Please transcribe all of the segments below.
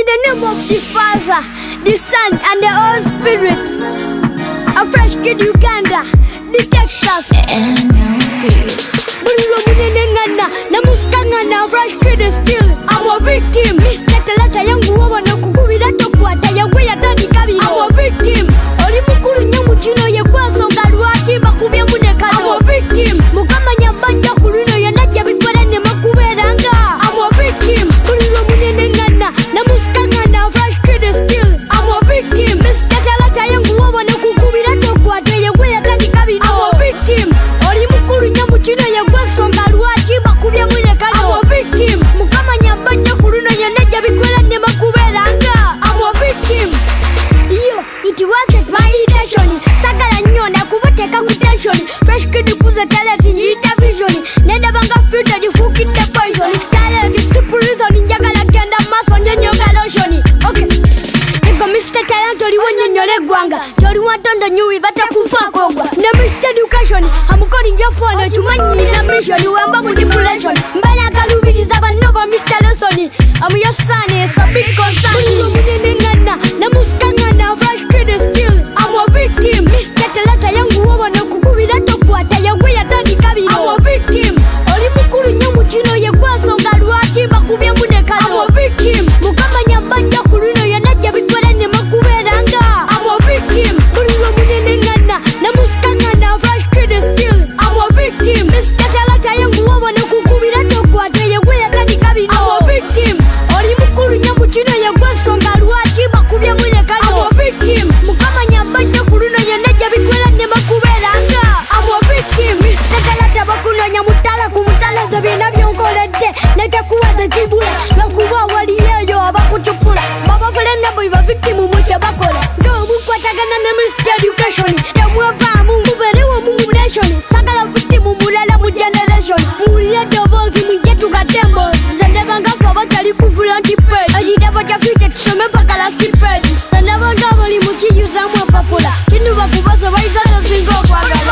the name of the Father, the Son, and the Holy Spirit. A fresh kid Uganda, the Texas. Namuskangana, fresh kid is still. I'm a victim. Mr. Talata yangu wawa na kukubira tokwata yawe ya dadi kabiro. I'm a victim. Oli mukuru nyamu chino ye kwa songa luachi bakubya munekano. I'm a victim. Mukama nyambanja kulino ya nadia bikwara ne makuberanga. I'm a victim. Kulino munene ngana namuskangana, fresh kid is still. I'm a victim. Mr. Talata yangu wawa na kukubira tokwata yawe ya dadi kabiro. I'm a victim. Oli mukuru nyamu chino ye kwa songa luachi bakubya munekano. I'm a victim. Mukama nyambanja kulino ya nadia bikwara ne makuberanga. I'm a victim. Yo, it wasn't my intention. Sakala nyonda kuboteka ku tension. Fresh kid kuza talent in vision. Nenda banga filter the fuck it the poison. Talent is super reason njagala kenda maso nyonga lotion. Okay. Ego Mr. Talent oli wonyonyole gwanga. Joli watondo nyuwi bata kufa kogwa. Na Mr. Education amukoli njafona chumanyi na mission wamba manipulation. Mbala kalubiriza banova Mr. Lesson. I'm your son, it's a big concern. Namuskangana, fresh kid is still. I'm a victim. Mr. Talata yangu wawa na kukubira tokwata yawe ya dadi kabiro. I'm a victim. Oli mukuru nyamu chino ye kwa songa luachi bakubya munekano. I'm a victim. Mukama nyambanja kulino ya nadia bikwara ne makuberanga. I'm a victim. Kulino munene ngana namuskangana, fresh kid is still. I'm a victim. Mr. Talata yangu wawa na kukubira tokwata yawe ya dadi kabiro. I'm a victim. Oli mukuru nyamu chino ye kwa songa luachi bakubya munekano. I'm a victim. Mukama nyambanja kulino ya nadia bikwara ne makuberanga. I'm a victim. Mr. Talata bakuno nyamutala kumutala zabina byonkolede neke kuwaza kibula nakuba waliyeyo abakuchupula baba fulenda boy ba victim mumuche bakola ndo mukwatagana na Mr. Education temweva munguberewo mumulation sagala victim mulala mu generation muliye dobozi mungetu gatembo zendebanga faba tali kuvula antipage ajidebo cha future tusome paka la skill page zendebanga bali muchiyuza mu papula chinu bakubaza baizazo singo kwagala.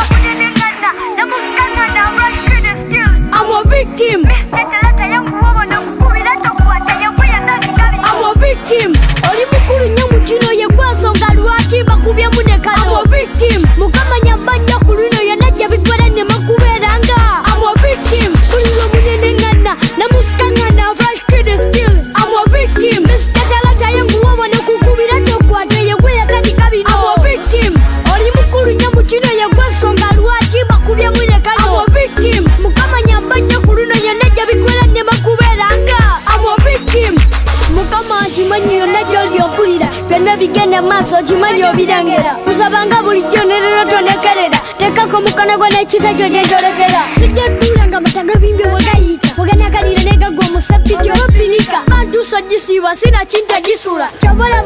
I'm a victim. I'm a victim. Oli mukuru nyamu chino ye kwa songa luachi bakubya munekano. I'm a victim. Mukama nyambanja kulino ya nadia bikwara ne makuberanga. I'm a victim. Kulino munene ngana namuskangana, fresh kid is still. I'm a victim. Mr. Talata yangu wawa na kukubira tokwata yawe ya dadi kabiro. I'm a victim. Oli mukuru nyamu chino ye kwa songa luachi bakubya munekano. I'm a victim. Mukama nyambanja kulino ya nadia bikwara ne makuberanga. I'm a victim. Mukama chimanyi yo nadia lyopulira byonna bigenda maaso chimanyi obirengera usabanga bulijjo nerero tonekerera tekako mukono gwo n'ekisa kyo gyenjolekera sijjatulanga mataga bimbi wegayita weganakalira negagwa omusapiti obinika bantu sojisiibwa sina kinta gisula kyobola